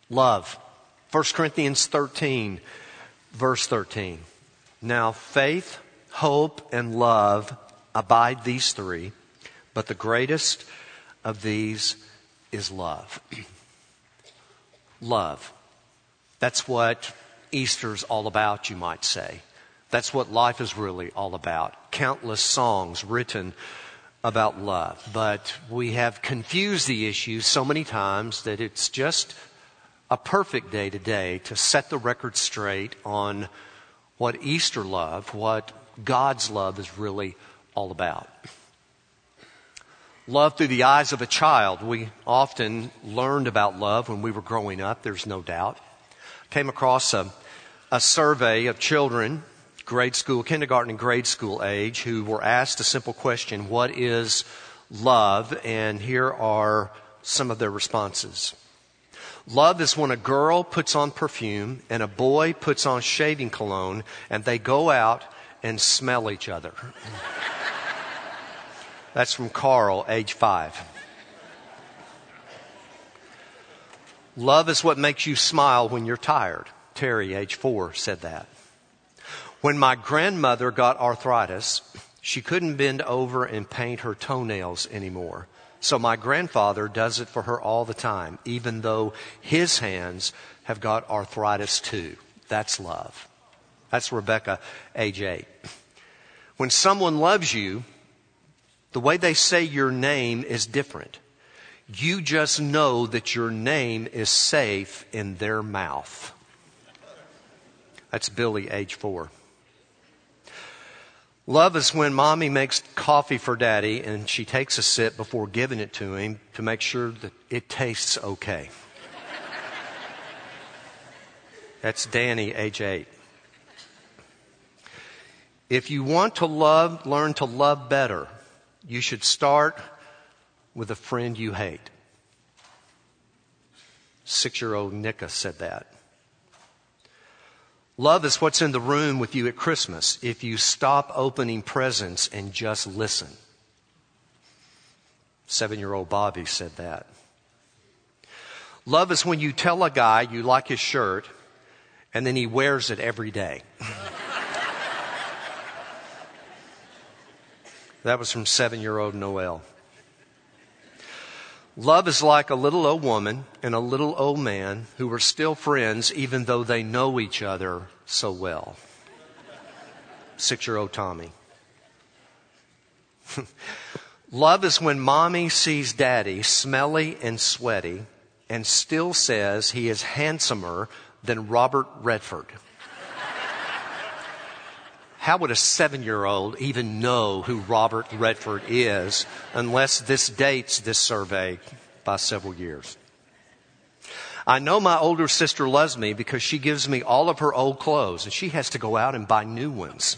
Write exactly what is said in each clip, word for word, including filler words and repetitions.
Love. First Corinthians thirteen, verse thirteen. Now faith, hope, and love abide, these three, but the greatest of these is love. Love. That's what Easter's all about, you might say. That's what life is really all about. Countless songs written about love. But we have confused the issue so many times that it's just a perfect day today to set the record straight on what Easter love, what God's love is really all about. Love through the eyes of a child. We often learned about love when we were growing up, there's no doubt. Came across a, a survey of children, grade school, kindergarten and grade school age, who were asked a simple question, what is love? And here are some of their responses. Love is when a girl puts on perfume and a boy puts on shaving cologne and they go out and smell each other. That's from Carl, age five. Love is what makes you smile when you're tired. Terry, age four, said that. When my grandmother got arthritis, she couldn't bend over and paint her toenails anymore. So my grandfather does it for her all the time, even though his hands have got arthritis too. That's love. That's Rebecca, age eight. When someone loves you, the way they say your name is different. You just know that your name is safe in their mouth. That's Billy, age four. Love is when mommy makes coffee for daddy and she takes a sip before giving it to him to make sure that it tastes okay. That's Danny, age eight. If you want to love, learn to love better, you should start with a friend you hate. Six-year-old Nika said that. Love is what's in the room with you at Christmas if you stop opening presents and just listen. Seven-year-old Bobby said that. Love is when you tell a guy you like his shirt and then he wears it every day. That was from seven-year-old Noel. Love is like a little old woman and a little old man who are still friends even though they know each other so well. Six-year-old Tommy. Love is when mommy sees daddy smelly and sweaty and still says he is handsomer than Robert Redford. How would a seven-year-old even know who Robert Redford is unless this dates this survey by several years? I know my older sister loves me because she gives me all of her old clothes and she has to go out and buy new ones.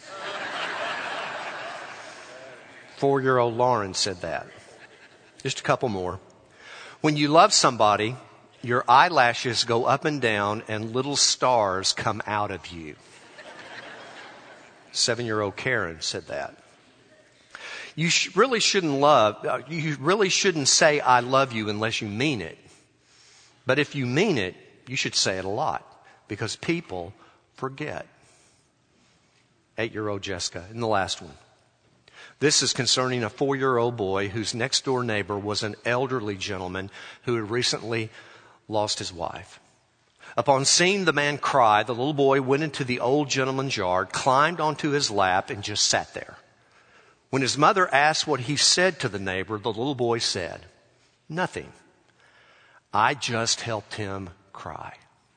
Four-year-old Lauren said that. Just a couple more. When you love somebody, your eyelashes go up and down and little stars come out of you. Seven-year-old Karen said that. You sh- really shouldn't love, uh, you really shouldn't say I love you unless you mean it. But if you mean it, you should say it a lot because people forget. Eight-year-old Jessica, and the last one. This is concerning a four-year-old boy whose next-door neighbor was an elderly gentleman who had recently lost his wife. Upon seeing the man cry, the little boy went into the old gentleman's yard, climbed onto his lap, and just sat there. When his mother asked what he said to the neighbor, the little boy said, "Nothing. I just helped him cry."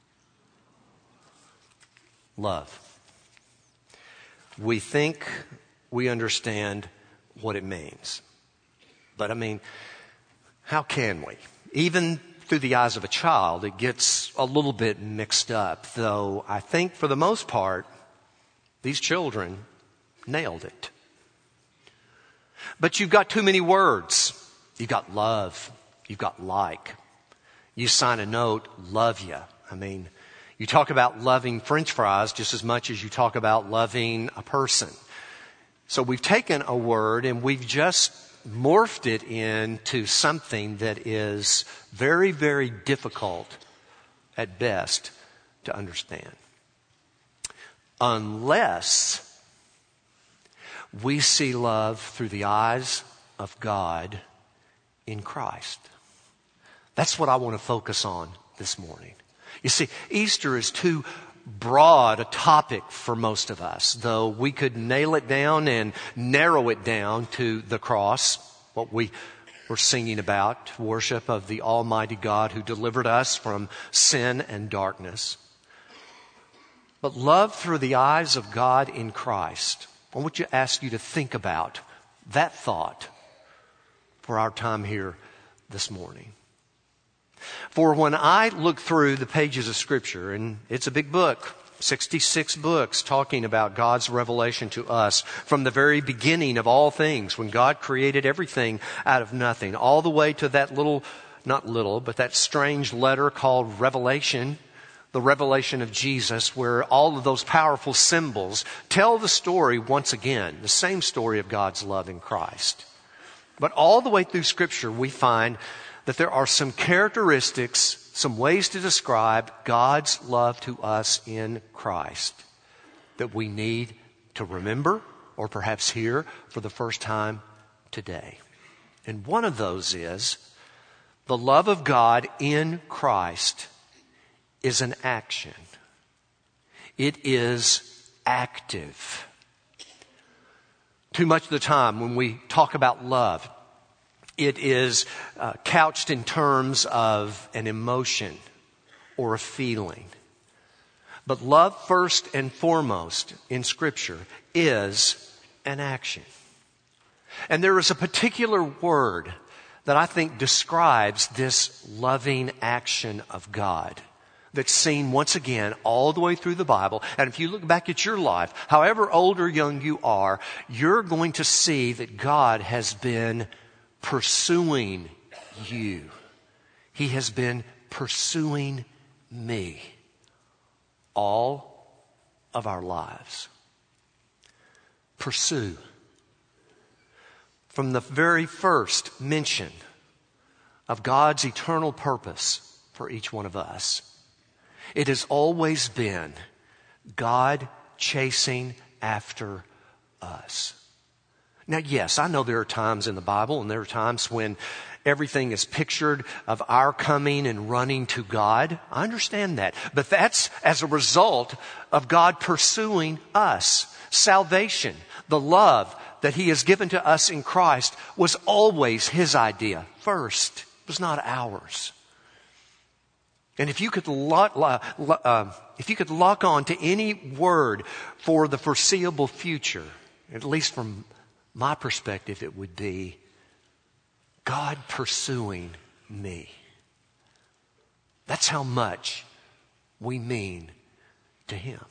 Love. We think we understand what it means. But I mean, how can we? Even through the eyes of a child, it gets a little bit mixed up, though I think for the most part, these children nailed it. But you've got too many words. You've got love. You've got like. You sign a note, love ya. I mean, you talk about loving French fries just as much as you talk about loving a person. So we've taken a word and we've just morphed it into something that is very, very difficult at best to understand. Unless we see love through the eyes of God in Christ. That's what I want to focus on this morning. You see, Easter is too broad a topic for most of us, though we could nail it down and narrow it down to the cross, what we were singing about, worship of the Almighty God who delivered us from sin and darkness. But love through the eyes of God in Christ. I want to ask you to think about that thought for our time here this morning. For when I look through the pages of Scripture, and it's a big book, sixty-six books talking about God's revelation to us from the very beginning of all things, when God created everything out of nothing, all the way to that little, not little, but that strange letter called Revelation, the revelation of Jesus, where all of those powerful symbols tell the story once again, the same story of God's love in Christ. But all the way through Scripture, we find that there are some characteristics, some ways to describe God's love to us in Christ that we need to remember or perhaps hear for the first time today. And one of those is the love of God in Christ is an action. It is active. Too much of the time when we talk about love, it is uh, couched in terms of an emotion or a feeling. But love, first and foremost in Scripture, is an action. And there is a particular word that I think describes this loving action of God that's seen once again all the way through the Bible. And if you look back at your life, however old or young you are, you're going to see that God has been pursuing you. He has been pursuing me all of our lives. Pursue. From the very first mention of God's eternal purpose for each one of us, it has always been God chasing after us. Now, yes, I know there are times in the Bible and there are times when everything is pictured of our coming and running to God. I understand that. But that's as a result of God pursuing us. Salvation, the love that He has given to us in Christ, was always His idea first. It was not ours. And if you could lock, uh, if you could lock on to any word for the foreseeable future, at least from my perspective, it would be God pursuing me. That's how much we mean to Him.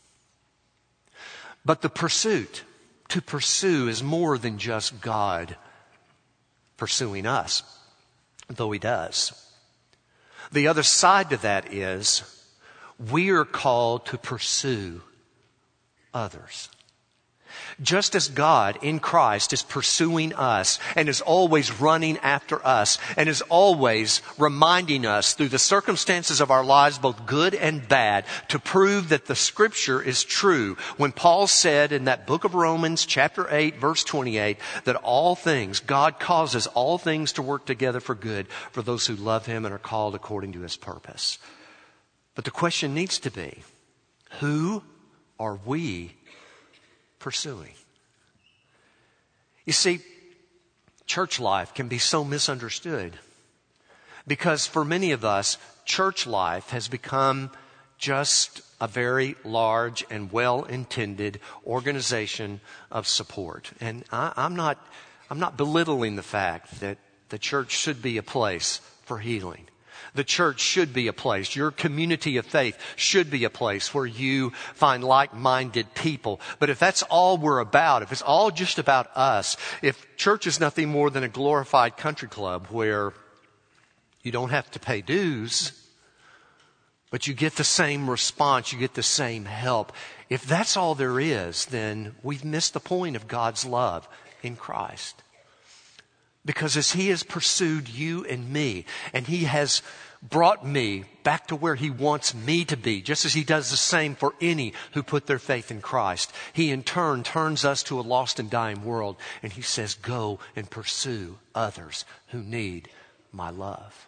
But the pursuit, to pursue, is more than just God pursuing us, though He does. The other side to that is we are called to pursue others. Just as God in Christ is pursuing us and is always running after us and is always reminding us through the circumstances of our lives, both good and bad, to prove that the Scripture is true. When Paul said in that book of Romans, chapter eight, verse twenty-eight, that all things, God causes all things to work together for good for those who love Him and are called according to His purpose. But the question needs to be, who are we pursuing? You see, church life can be so misunderstood because for many of us, church life has become just a very large and well-intended organization of support. And I, I'm not, I'm not belittling the fact that the church should be a place for healing. The church should be a place, your community of faith should be a place where you find like-minded people. But if that's all we're about, if it's all just about us, if church is nothing more than a glorified country club where you don't have to pay dues, but you get the same response, you get the same help. If that's all there is, then we've missed the point of God's love in Christ. Because as He has pursued you and me, and He has brought me back to where he wants me to be, just as he does the same for any who put their faith in Christ. He in turn turns us to a lost and dying world, and he says, go and pursue others who need my love.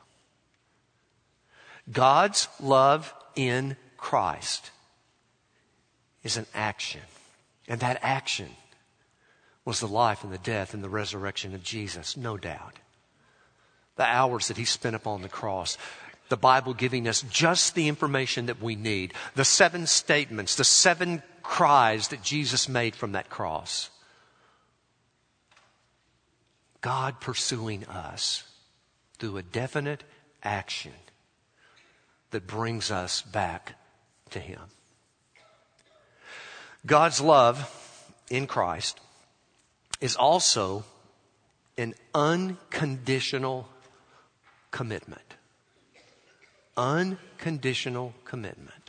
God's love in Christ is an action, and that action was the life and the death and the resurrection of Jesus, no doubt. The hours that he spent upon the cross, the Bible giving us just the information that we need. The seven statements, the seven cries that Jesus made from that cross. God pursuing us through a definite action that brings us back to him. God's love in Christ is also an unconditional commitment. Unconditional commitment.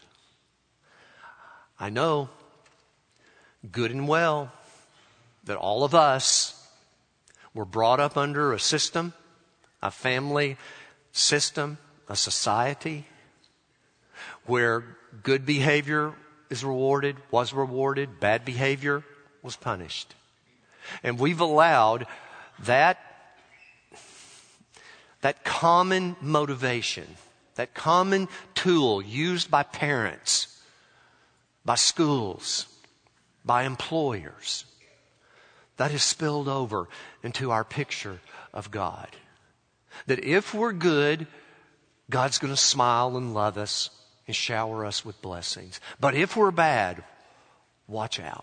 I know good and well that all of us were brought up under a system, a family system, a society where good behavior is rewarded, was rewarded, bad behavior was punished. And we've allowed that That common motivation, that common tool used by parents, by schools, by employers, that has spilled over into our picture of God. That if we're good, God's going to smile and love us and shower us with blessings. But if we're bad, watch out.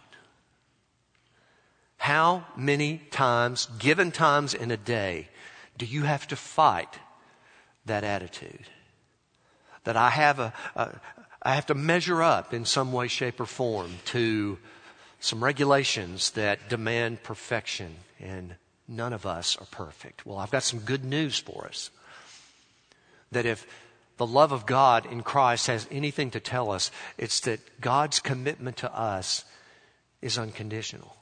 How many times, given times in a day, do you have to fight that attitude? That I have a, a I have to measure up in some way, shape, or form to some regulations that demand perfection, and none of us are perfect. Well, I've got some good news for us. That if the love of God in Christ has anything to tell us, it's that God's commitment to us is unconditional.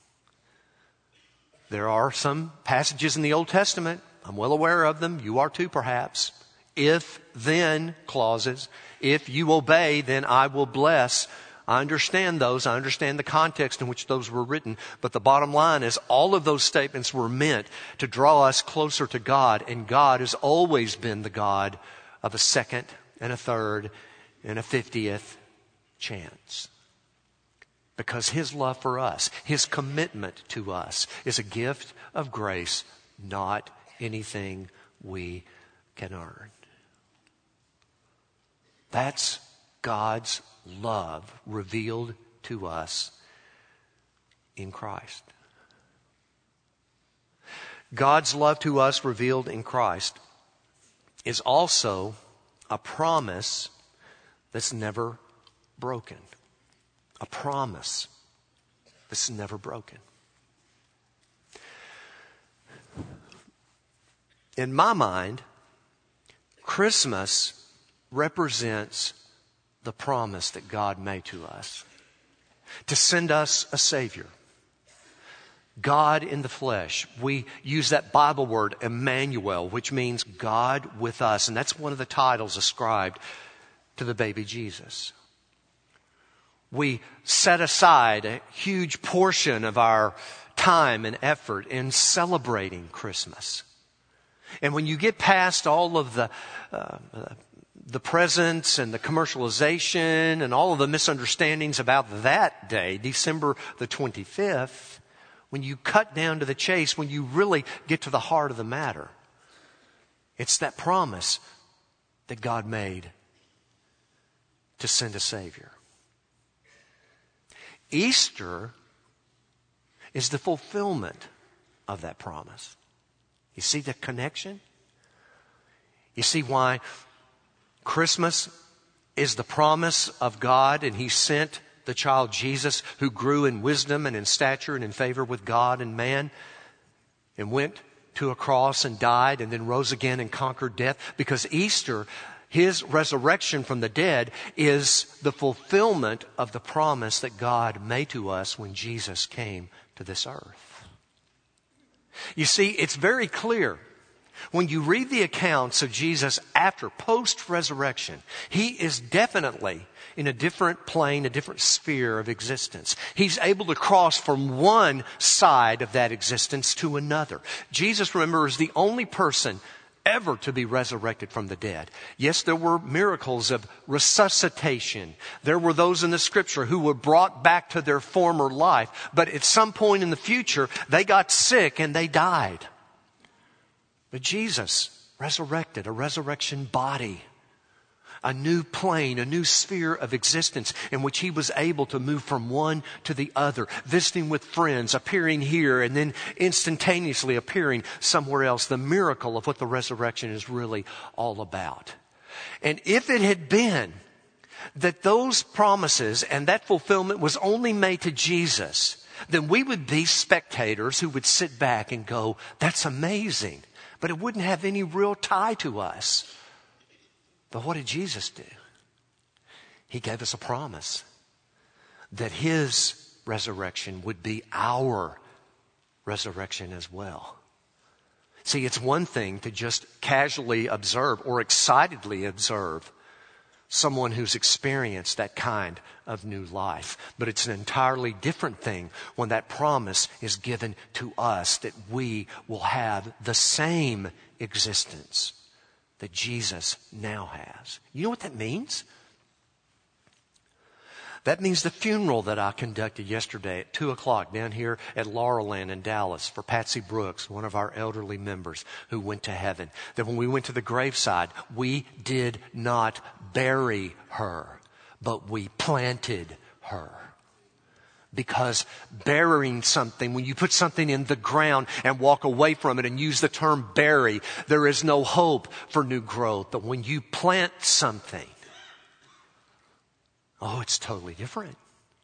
There are some passages in the Old Testament, I'm well aware of them, you are too perhaps, if then clauses. If you obey, then I will bless. I understand those. I understand the context in which those were written. But the bottom line is all of those statements were meant to draw us closer to God. And God has always been the God of a second and a third and a fiftieth chance. Because his love for us, his commitment to us is a gift of grace, not anything we can earn. That's God's love revealed to us in Christ. God's love to us revealed in Christ is also a promise that's never broken. A promise that's never broken. In my mind, Christmas represents the promise that God made to us to send us a Savior. God in the flesh. We use that Bible word, Emmanuel, which means God with us. And that's one of the titles ascribed to the baby Jesus. We set aside a huge portion of our time and effort in celebrating Christmas. And when you get past all of the uh, the presents and the commercialization and all of the misunderstandings about that day, December the twenty-fifth, when you cut down to the chase, when you really get to the heart of the matter, it's that promise that God made to send a Savior. Easter is the fulfillment of that promise. You see the connection? You see why Christmas is the promise of God, and he sent the child Jesus, who grew in wisdom and in stature and in favor with God and man, and went to a cross and died and then rose again and conquered death. Because Easter, his resurrection from the dead, is the fulfillment of the promise that God made to us when Jesus came to this earth. You see, it's very clear When you read the accounts of Jesus after post-resurrection, he is definitely in a different plane, a different sphere of existence. He's able to cross from one side of that existence to another. Jesus, remember, is the only person ever to be resurrected from the dead. Yes, there were miracles of resuscitation. There were those in the scripture who were brought back to their former life. But at some point in the future, they got sick and they died. But Jesus resurrected, a resurrection body, a new plane, a new sphere of existence in which he was able to move from one to the other, visiting with friends, appearing here, and then instantaneously appearing somewhere else. The miracle of what the resurrection is really all about. And if it had been that those promises and that fulfillment was only made to Jesus, then we would be spectators who would sit back and go, that's amazing. But it wouldn't have any real tie to us. But what did Jesus do? He gave us a promise that his resurrection would be our resurrection as well. See, it's one thing to just casually observe or excitedly observe someone who's experienced that kind of new life. But it's an entirely different thing when that promise is given to us that we will have the same existence that Jesus now has. You know what that means? That means the funeral that I conducted yesterday at two o'clock down here at Laurelland in Dallas for Patsy Brooks, one of our elderly members who went to heaven. That when we went to the graveside, we did not bury her, but we planted her. Because burying something, when you put something in the ground and walk away from it and use the term bury, there is no hope for new growth. But when you plant something, oh, it's totally different.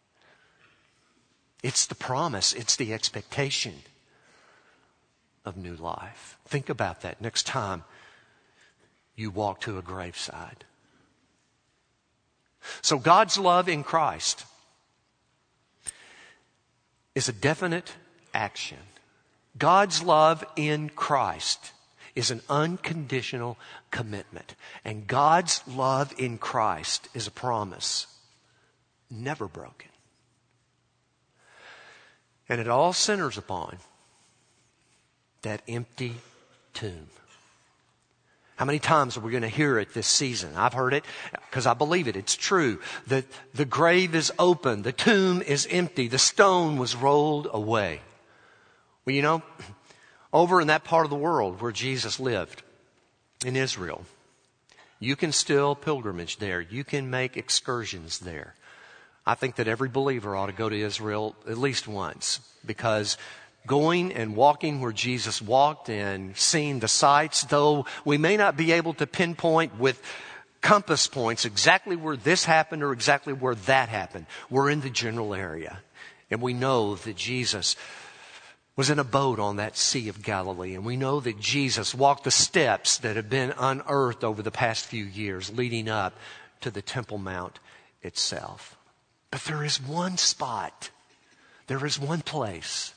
It's the promise. It's the expectation of new life. Think about that next time you walk to a graveside. So God's love in Christ is a definite action. God's love in Christ is an unconditional commitment. And God's love in Christ is a promise never broken. And it all centers upon that empty tomb. How many times are we going to hear it this season? I've heard it because I believe it. It's true that the grave is open. The tomb is empty. The stone was rolled away. Well, you know, over in that part of the world where Jesus lived, in Israel, you can still pilgrimage there. You can make excursions there. I think that every believer ought to go to Israel at least once, because going and walking where Jesus walked and seeing the sights, though we may not be able to pinpoint with compass points exactly where this happened or exactly where that happened, we're in the general area. And we know that Jesus was in a boat on that Sea of Galilee. And we know that Jesus walked the steps that have been unearthed over the past few years leading up to the Temple Mount itself. But there is one spot. There is one place.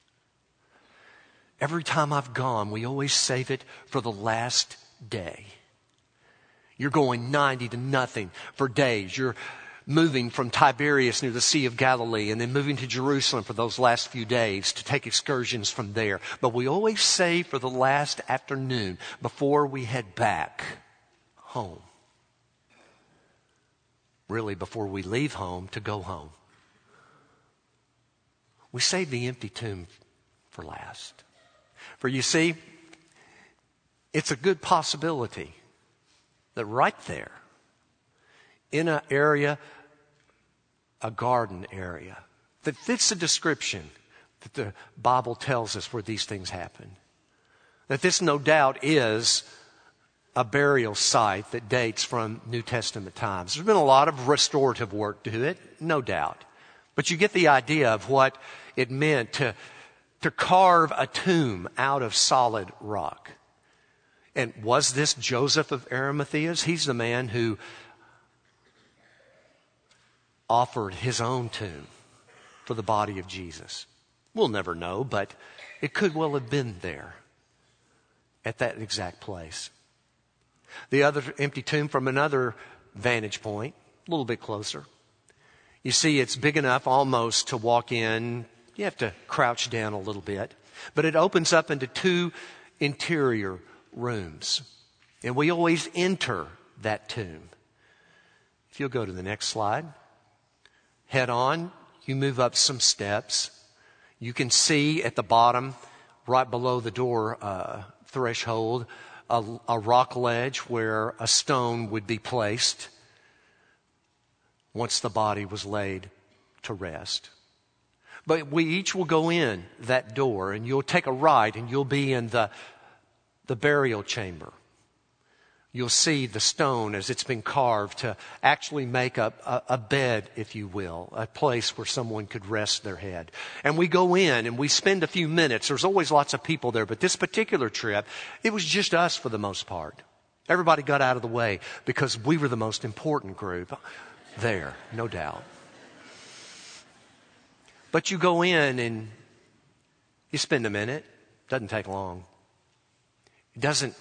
Every time I've gone, we always save it for the last day. You're going ninety to nothing for days. You're moving from Tiberias near the Sea of Galilee and then moving to Jerusalem for those last few days to take excursions from there. But we always save for the last afternoon before we head back home. Really, before we leave home to go home. We save the empty tomb for last. For you see, it's a good possibility that right there, in an area, a garden area, that fits the description that the Bible tells us where these things happen. That this no doubt is a burial site that dates from New Testament times. There's been a lot of restorative work to it, no doubt. But you get the idea of what it meant to, to carve a tomb out of solid rock. And was this Joseph of Arimathea's? He's the man who offered his own tomb for the body of Jesus. We'll never know, but it could well have been there. at that exact place. The other empty tomb from another vantage point, a little bit closer. You see, it's big enough almost to walk in. You have to crouch down a little bit. But it opens up into two interior rooms. And we always enter that tomb. If you'll go to the next slide. Head on, you move up some steps. You can see at the bottom, right below the door uh, threshold, a, a rock ledge where a stone would be placed once the body was laid to rest. But we each will go in that door, and you'll take a right, and you'll be in the, the burial chamber. You'll see the stone as it's been carved to actually make a, a, a bed, if you will, a place where someone could rest their head. And we go in and we spend a few minutes. There's always lots of people there, but this particular trip, it was just us for the most part. Everybody got out of the way because we were the most important group there, no doubt. But you go in and you spend a minute. Doesn't take long. It doesn't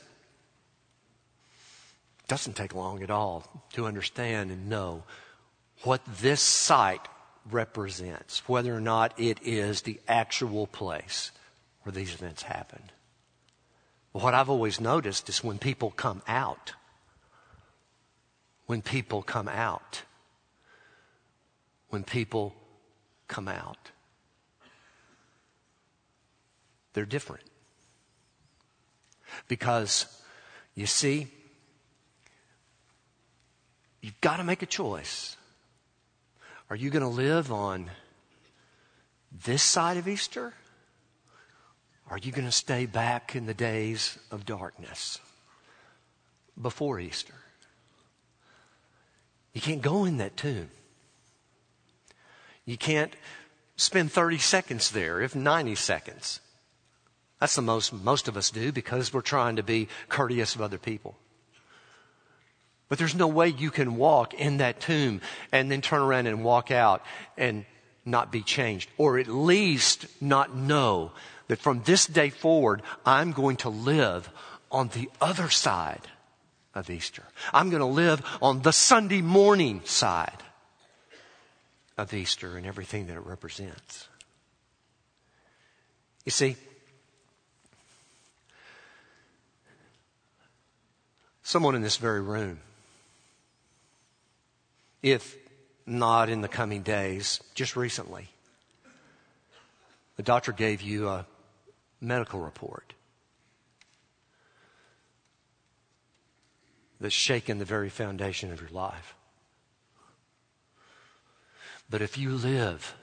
doesn't take long at all to understand and know what this site represents, whether or not it is the actual place where these events happened. What I've always noticed is when people come out, when people come out, when people come out, they're different. Because, you see, you've got to make a choice. Are you going to live on this side of Easter? Or are you going to stay back in the days of darkness before Easter? You can't go in that tomb. You can't spend thirty seconds there, if ninety seconds. That's the most most of us do because we're trying to be courteous of other people. But there's no way you can walk in that tomb and then turn around and walk out and not be changed. Or at least not know that from this day forward, I'm going to live on the other side of Easter. I'm going to live on the Sunday morning side of Easter and everything that it represents. You see, someone in this very room, if not in the coming days, just recently, the doctor gave you a medical report that's shaken the very foundation of your life. But if you live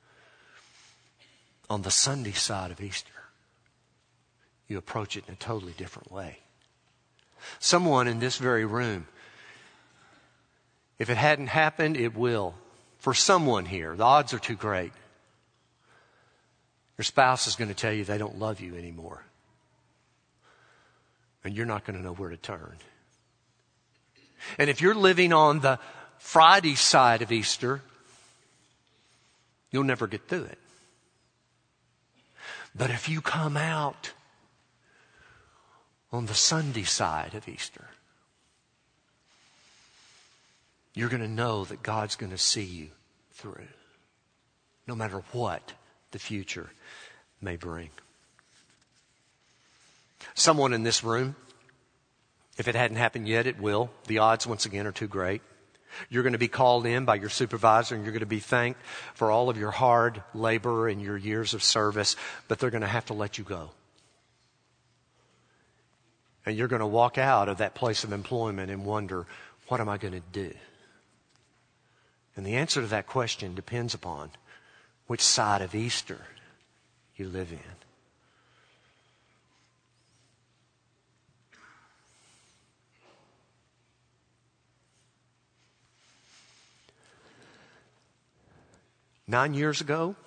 on the Sunday side of Easter, you approach it in a totally different way. Someone in this very room, if it hadn't happened, it will. For someone here, the odds are too great. Your spouse is going to tell you they don't love you anymore. And you're not going to know where to turn. And if you're living on the Friday side of Easter, you'll never get through it. But if you come out on the Sunday side of Easter, you're going to know that God's going to see you through, no matter what the future may bring. Someone in this room, if it hadn't happened yet, it will. The odds, once again, are too great. You're going to be called in by your supervisor, and you're going to be thanked for all of your hard labor and your years of service, but they're going to have to let you go. And you're going to walk out of that place of employment and wonder, what am I going to do? And the answer to that question depends upon which side of Easter you live in. Nine years ago,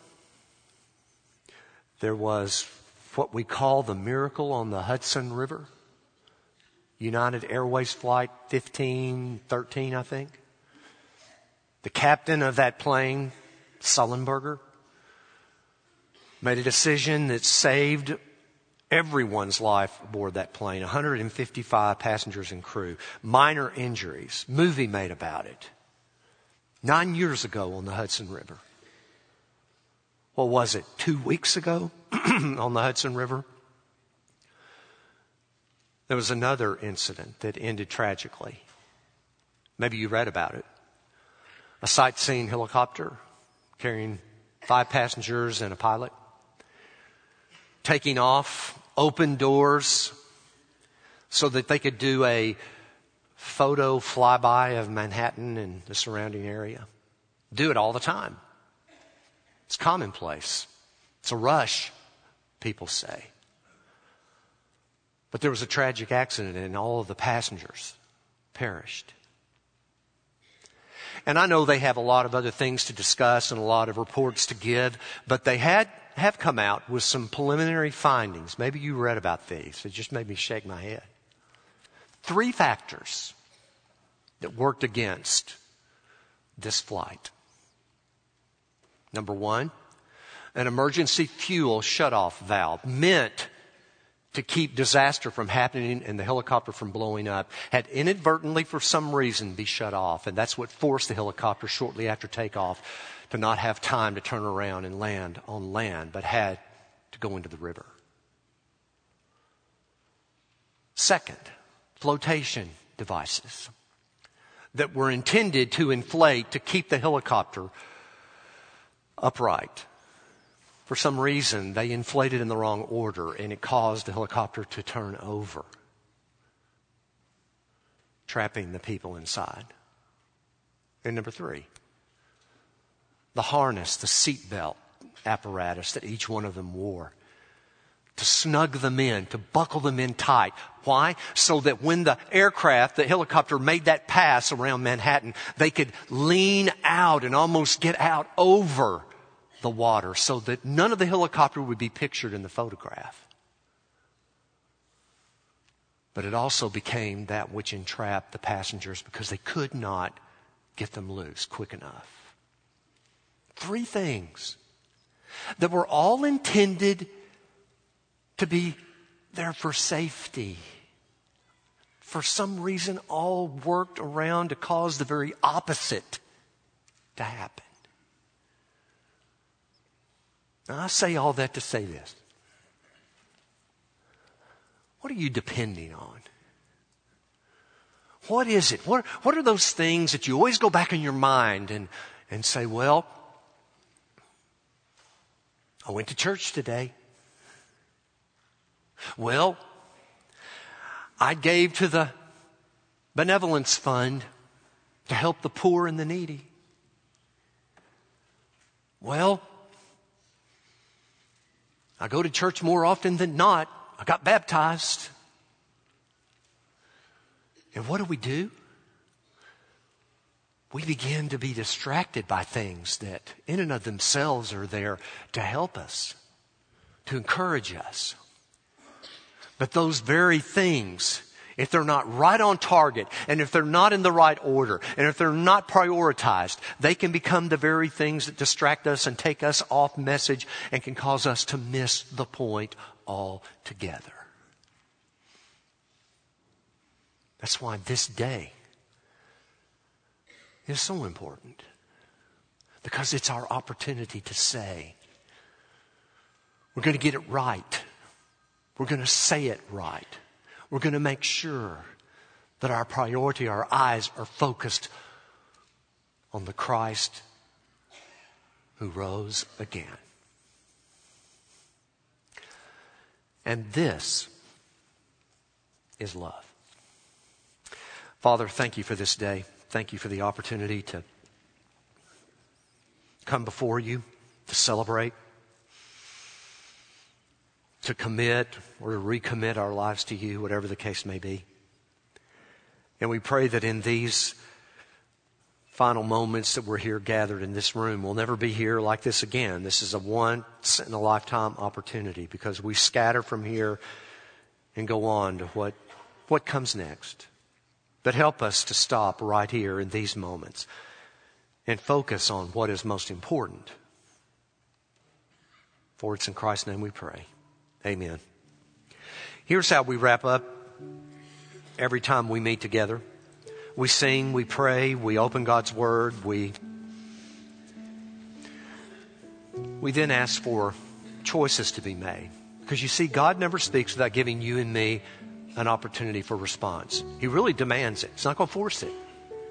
there was what we call the miracle on the Hudson River. United Airways Flight fifteen thirteen, I think. The captain of that plane, Sullenberger, made a decision that saved Everyone's life aboard that plane, one hundred fifty-five passengers and crew, minor injuries, movie made about it. Nine years ago on the Hudson River. What was it, two weeks ago on the Hudson River? There was another incident that ended tragically. Maybe you read about it. A sightseeing helicopter carrying five passengers and a pilot. Taking off, open doors so that they could do a photo flyby of Manhattan and the surrounding area. Do it all the time. It's commonplace. It's a rush, people say. But there was a tragic accident and all of the passengers perished. And I know they have a lot of other things to discuss and a lot of reports to give, but they had have come out with some preliminary findings. Maybe you read about these. It just made me shake my head. Three factors that worked against this flight. Number one, an emergency fuel shutoff valve meant to keep disaster from happening and the helicopter from blowing up had inadvertently, for some reason, be shut off. And that's what forced the helicopter shortly after takeoff to not have time to turn around and land on land, but had to go into the river. Second, flotation devices that were intended to inflate to keep the helicopter upright. For some reason, they inflated in the wrong order, and it caused the helicopter to turn over, trapping the people inside. And number three, the harness, the seatbelt apparatus that each one of them wore to snug them in, to buckle them in tight. Why? So that when the aircraft, the helicopter made that pass around Manhattan, they could lean out and almost get out over the water so that none of the helicopter would be pictured in the photograph. But it also became that which entrapped the passengers because they could not get them loose quick enough. Three things that were all intended to be there for safety. For some reason, all worked around to cause the very opposite to happen. Now, I say all that to say this. What are you depending on? What is it? What, what are those things that you always go back in your mind and, and say, well, I went to church today. Well, I gave to the benevolence fund to help the poor and the needy. Well, I go to church more often than not. I got baptized. And what do we do? We begin to be distracted by things that in and of themselves are there to help us, to encourage us. But those very things, if they're not right on target, and if they're not in the right order, and if they're not prioritized, they can become the very things that distract us and take us off message and can cause us to miss the point altogether. That's why this day is so important. Because it's our opportunity to say, we're going to get it right. We're going to say it right. We're going to make sure that our priority, our eyes are focused on the Christ who rose again. And this is love. Father, thank you for this day. Thank you for the opportunity to come before you, to celebrate, to commit or to recommit our lives to you, whatever the case may be. And we pray that in these final moments that we're here gathered in this room, we'll never be here like this again. This is a once in a lifetime opportunity because we scatter from here and go on to what, what comes next. But help us to stop right here in these moments and focus on what is most important. For it's in Christ's name we pray. Amen. Here's how we wrap up every time we meet together. We sing, we pray, we open God's Word, we, we then ask for choices to be made. Because you see, God never speaks without giving you and me an opportunity for response. He really demands it. He's not going to force it.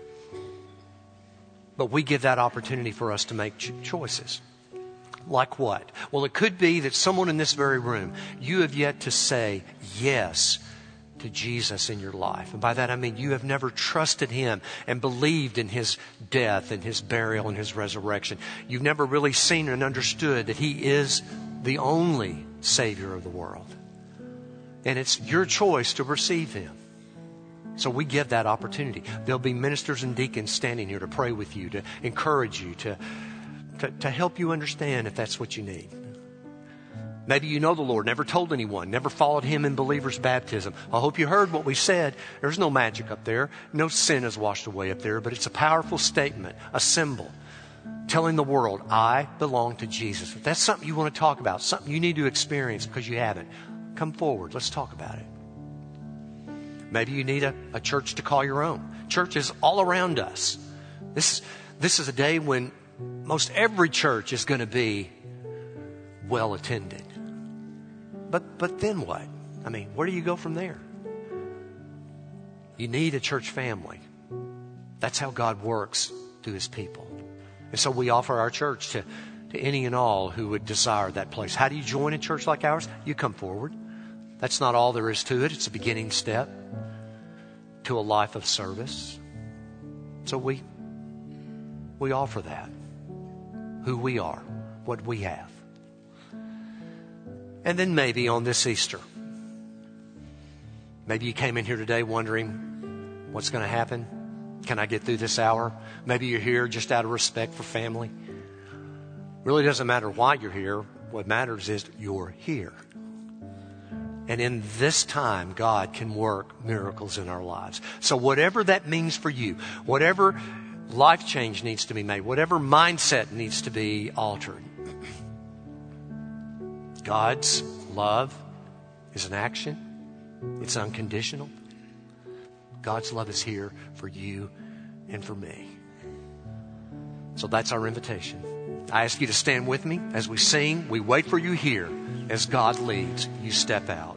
But we give that opportunity for us to make ch- choices. Like what? Well, it could be that someone in this very room, you have yet to say yes to Jesus in your life. And by that I mean you have never trusted Him and believed in His death and His burial and His resurrection. You've never really seen and understood that He is the only Savior of the world. And it's your choice to receive Him. So we give that opportunity. There'll be ministers and deacons standing here to pray with you, to encourage you, to, to, to help you understand if that's what you need. Maybe you know the Lord, never told anyone, never followed Him in believer's baptism. I hope you heard what we said. There's no magic up there. No sin is washed away up there, but it's a powerful statement, a symbol, telling the world, I belong to Jesus. If that's something you want to talk about, something you need to experience because you haven't, come forward. Let's talk about it. Maybe you need a, a church to call your own. Church is all around us. This, this is a day when most every church is going to be well attended. But, but then what? I mean, where do you go from there? You need a church family. That's how God works through His people. And so we offer our church to, to any and all who would desire that place. How do you join a church like ours? You come forward. That's not all there is to it. It's a beginning step to a life of service. So we, we offer that. Who we are, what we have. And then maybe on this Easter, maybe you came in here today wondering what's going to happen. Can I get through this hour? Maybe you're here just out of respect for family. Really doesn't matter why you're here. What matters is you're here. And in this time, God can work miracles in our lives. So whatever that means for you, whatever life change needs to be made, whatever mindset needs to be altered, God's love is an action. It's unconditional. God's love is here for you and for me. So that's our invitation. I ask you to stand with me as we sing. We wait for you here. As God leads, you step out.